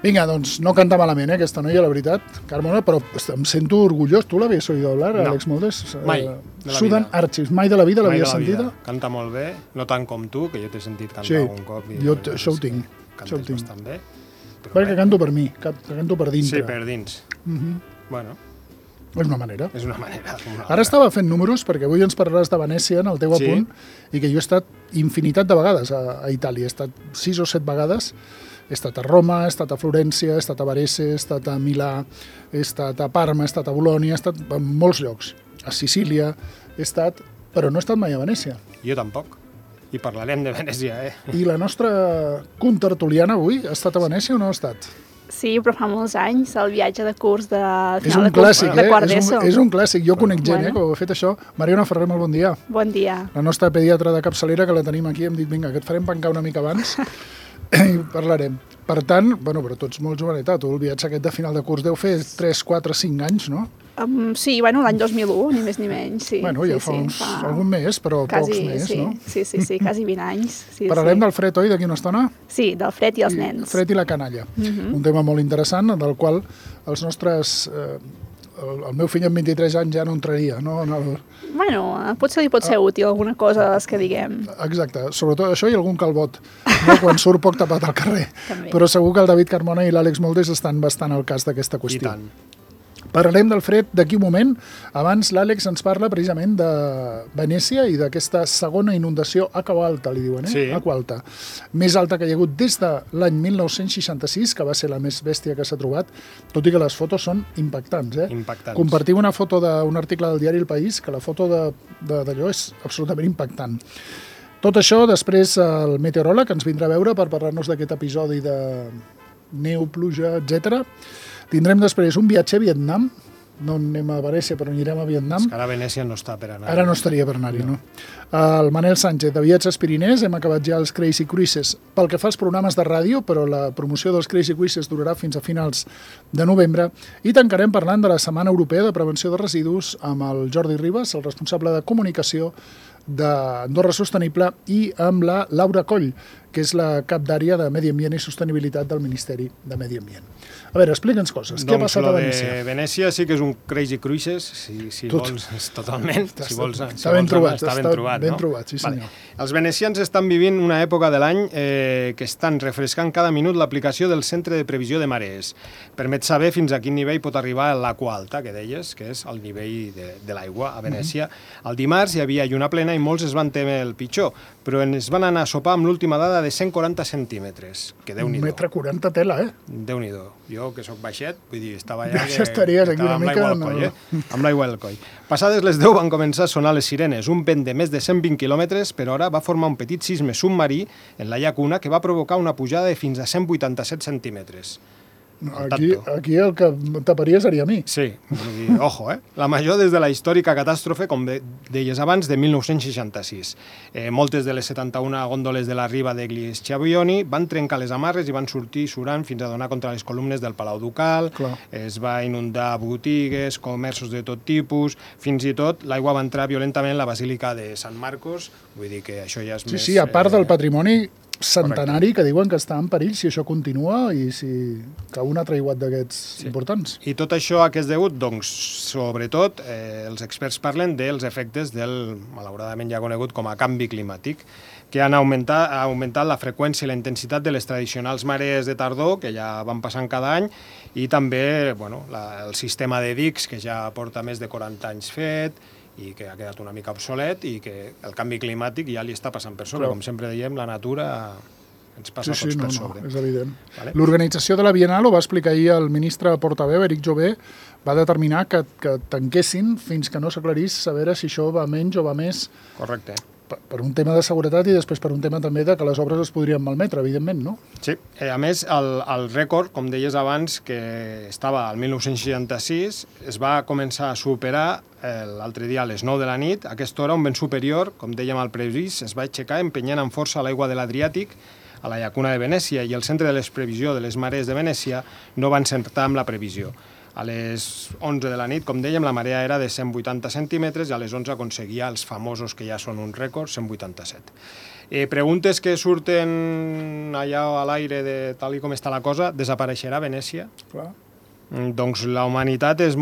Vinga, doncs no canta malament, aquesta noia, la veritat, Carmona, però em sento orgullós. Tu l'havies oído hablar, No, Àlex Moldes? mai de la Sudan vida. Archives, mai de la vida l'havies sentida? Canta molt bé, no tant com tu, que jo t'he sentit cantar Sí, algun cop. jo això ho tinc. Cantes bastant bé. Perquè canto per mi, que canto per dintre. Sí, per dins. Bueno, És una manera. és una manera. Ara estava fent números, perquè avui ens parlaràs de Venècia en el teu apunt, i que jo he estat infinitat de vegades a Itàlia. He estat 6 o 7 vegades. He estat a Roma, he estat a Florència, he estat a Varese, he estat a Milà, he estat a Parma, he estat a Bolònia, he estat en molts llocs. A Sicília he estat, però no he estat mai a Venècia. Jo tampoc. I parlarem de Venècia, I la nostra contertuliana avui ha estat a Venècia o no ha estat? Sí, però fa molts anys, el viatge de curs de És final un de curs clàssic, de quart d'ESO. És un clàssic. Jo conec gent Bueno. que ho ha fet això. Mariona Ferrer, molt bon dia. Bon dia. La nostra pediatra de capçalera, que la tenim aquí, hem dit, vinga, que et farem pencar una mica abans i parlarem. Per tant, bueno, però tu ets molt joveneta, tu el viatge aquest de final de curs deu fer 3, 4, 5 anys, no? Sí, bueno, l'any 2001, ni més ni menys. Sí, Bueno, ja fa algun mes, però pocs més, sí, no? Sí, quasi 20 anys. Sí, Parlarem del fred, oi, d'aquí una estona? Sí, del fred i els nens. Fred i la canalla. Un tema molt interessant, del qual els nostres... el meu fill amb 23 anys ja no entraria, no? Bueno, potser li pot ser útil alguna cosa de les que diguem. Exacte, sobretot això i algun calbot, no? Quan surt poc tapat al carrer. També. Però segur que el David Carmona i l'Àlex Moldes estan bastant al cas d'aquesta I qüestió. tant. Parlarem del fred d'aquí un moment. Abans l'Àlex ens parla precisament de Venècia i d'aquesta segona inundació Aqua Alta, li diuen, Sí. Aqua Alta. Més alta que hi ha hagut des de l'any 1966, que va ser la més bèstia que s'ha trobat, tot i que les fotos són impactants. Impactants. Compartim una foto d'un article del diari El País, que la foto d'allò és absolutament impactant. Tot això, després el meteoròleg ens vindrà a veure per parlar-nos d'aquest episodi de neu, pluja, etc. Tindrem després un viatge a Vietnam, no anem a Venècia, però anirem a Vietnam. És que ara Venècia no està per anar. Ara no estaria per anar-hi, no? El Manel Sánchez, de Viatges Pirinès, hem acabat ja els Crazy Cruises pel que fa als programes de ràdio, però la promoció dels Crazy Cruises durarà fins a finals de novembre, i tancarem parlant de la Setmana Europea de Prevenció de Residus amb el Jordi Ribas, el responsable de comunicació d'Andorra Sostenible, i amb la Laura Coll, que és la cap d'àrea de Medi Ambient i Sostenibilitat del Ministeri de Medi Ambient. A veure, explica'ns coses. Què ha passat a Venècia? De Venècia sí que és un Crazy Cruises, si vols, totalment. Està ben trobat, ben trobat, sí senyor. Els venecians estan vivint una època de l'any que estan refrescant cada minut l'aplicació del Centre de Previsió de Marees. Permet saber fins a quin nivell pot arribar l'Aqua Alta, que deies, que és el nivell de l'aigua a Venècia. El dimarts hi havia lluna plena i molts es van temer el pitjor, però es van anar a sopar amb l'última dada de 140 centímetres, que Déu-n'hi-do. 1,40 m tela, Déu-n'hi-do. Jo, que sóc baixet, vull dir, estava allà... Ja estaries aquí una mica... Amb l'aigua al coll. Passades les 10 van començar a sonar les sirenes. Un vent de més de 120 km per hora va formar un petit sisme submarí en la llacuna que va provocar una pujada de fins a 187 centímetres. Aquí el que taparia seria a mi. Sí, ojo, La major des de la històrica catàstrofe, com deies abans, de 1966. Moltes de les 71 gòndoles de la riba de Glieschavioni van trencar les amarres i van sortir surant fins a donar contra les columnes del Palau Ducal. Clar. Es va inundar botigues, comerços de tot tipus, fins i tot l'aigua va entrar violentament en la Basílica de Sant Marcos, vull dir que això ja és més... Sí, a part del patrimoni centenari que diuen que està en perill si això continua i si cau un altre aiguat d'aquests importants. I tot això a què és degut? Doncs, sobretot, els experts parlen dels efectes del, malauradament ja conegut com a canvi climàtic, que han augmentat la freqüència i la intensitat de les tradicionals marees de tardor, que ja van passant cada any, i també el sistema de dics, que ja porta més de 40 anys fet, i que ha quedat una mica obsolet i que el canvi climàtic ja li està passant per sobre. Com sempre diem, la natura ens passa tots per sobre. És evident. Vale. L'organització de la Bienal, ho va explicar ahir el ministre portaveu, Éric Jové, va determinar que tanquessin fins que no s'aclarís a veure si això va menys o va més. Correcte. Per un tema de seguretat i després per un tema també de que les obres es podrien malmetre, evidentment, no? Sí, a més, el rècord, com deies abans, que estava al 1966, es va començar a superar l'altre dia a les 9 de la nit. A aquesta hora, un vent superior, com dèiem al previst, es va aixecar empenyent amb força l'aigua de l'Adriàtic a la llacuna de Venècia i el Centre de Previsió de les Marees de Venècia no va encertar amb la previsió. A les 11 de la nit, com dèiem, la marea era de 180 centímetres i a les 11 aconseguia els famosos, que ja són un rècord, 187. Preguntes que surten allà a l'aire de tal i com està la cosa, desapareixerà Venècia? Clar. Doncs la humanitat és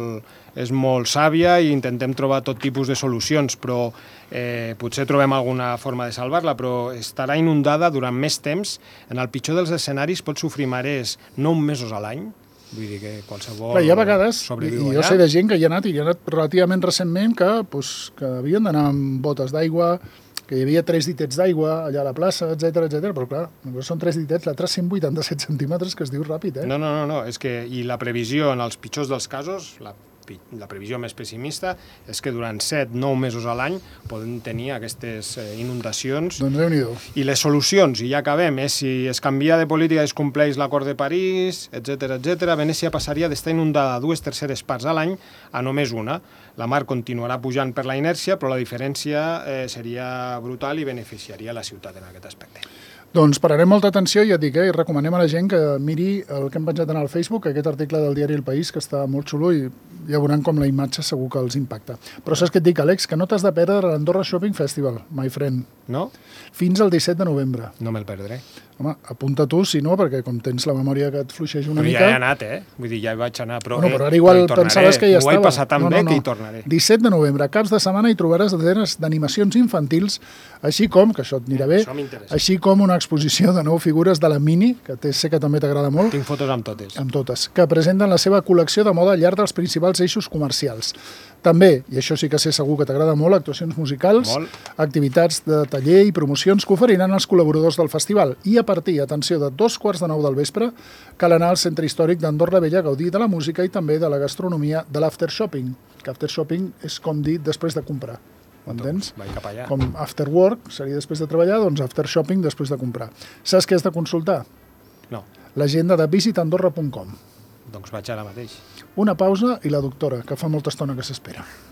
molt sàvia i intentem trobar tot tipus de solucions, però potser trobem alguna forma de salvar-la, però estarà inundada durant més temps. En el pitjor dels escenaris pot sofrir marees 9 mesos a l'any, vull dir que qualsevol Clar, hi ha vegades, sobreviu i allà. jo sé de gent que hi ha anat, i hi ha anat relativament recentment, que havien d'anar amb botes d'aigua, que hi havia 3 ditets d'aigua allà a la plaça, etc, però clar, són 3 ditets, l'altre 187 centímetres, que es diu ràpid, eh? No, és que, i la previsió en els pitjors dels casos, la previsió més pessimista, és que durant 7-9 mesos a l'any poden tenir aquestes inundacions. Doncs Déu-n'hi-do. I les solucions, i ja acabem, si es canvia de política i es compleix l'acord de París, etc, Venècia passaria d'estar inundada 2/3 parts a l'any a només una. La mar continuarà pujant per la inèrcia, però la diferència seria brutal i beneficiaria la ciutat en aquest aspecte. Doncs pararem molta atenció i ja et dic, i recomanem a la gent que miri el que hem penjat en el Facebook, aquest article del diari El País, que està molt xulo i ja veuran com la imatge segur que els impacta. Però saps què et dic, Àlex? Que no t'has de perdre l'Andorra Shopping Festival, my friend. No? Fins al 17 de novembre. No me'l perdré. Home, apunta tu, si no, perquè com tens la memòria que et fluixeix una però mica... ja he anat, Vull dir, ja hi vaig anar, però... Bueno, però ara igual pensaves que ja estava. M'ho vaig passar tan bé que hi tornaré. 17 de novembre, caps de setmana, hi trobaràs desenes d'animacions infantils, així com, que això et anirà bé, Això m'interessa. així com una exposició de 9 figures de la Mini, que sé que també t'agrada molt, Tinc fotos amb totes. amb totes, que presenten la seva col·lecció de moda al llarg dels principals eixos comercials. També, i això sí que sé segur que t'agrada molt, actuacions musicals, Molt. activitats de taller i promocions que oferiran els col·laboradors del festival. I a partir, atenció, de 2:45 del vespre, cal anar al centre històric d'Andorra Vella a gaudir de la música i també de la gastronomia de l'after shopping, que after shopping és com dir després de comprar. M'entens? Vaig cap allà. Com after work seria després de treballar, doncs after shopping després de comprar. Saps què has de consultar? No, L'agenda de visitandorra.com. doncs vaig ara mateix. Una pausa i la doctora, que fa molta estona que s'espera.